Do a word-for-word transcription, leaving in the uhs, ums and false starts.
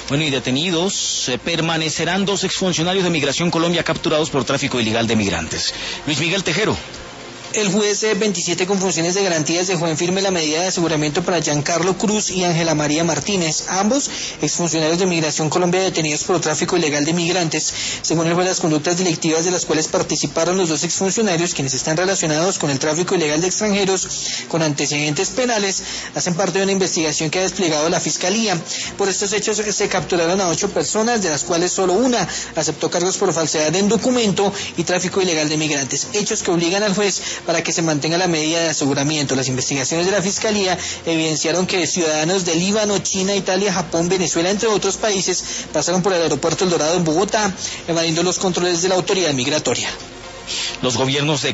Bueno, y detenidos eh, permanecerán dos exfuncionarios de Migración Colombia capturados por tráfico ilegal de migrantes. Luis Miguel Tejero. El juez veintisiete con funciones de garantías dejó en firme la medida de aseguramiento para Giancarlo Cruz y Ángela María Martínez, ambos exfuncionarios de Migración Colombia detenidos por tráfico ilegal de migrantes. Según el juez, las conductas delictivas de las cuales participaron los dos exfuncionarios, quienes están relacionados con el tráfico ilegal de extranjeros con antecedentes penales, hacen parte de una investigación que ha desplegado la Fiscalía. Por estos hechos se capturaron a ocho personas, de las cuales solo una aceptó cargos por falsedad en documento y tráfico ilegal de migrantes, hechos que obligan al juez para que se mantenga la medida de aseguramiento. Las investigaciones de la Fiscalía evidenciaron que ciudadanos de Líbano, China, Italia, Japón, Venezuela, entre otros países, pasaron por el aeropuerto El Dorado en Bogotá, evadiendo los controles de la autoridad migratoria. Los gobiernos de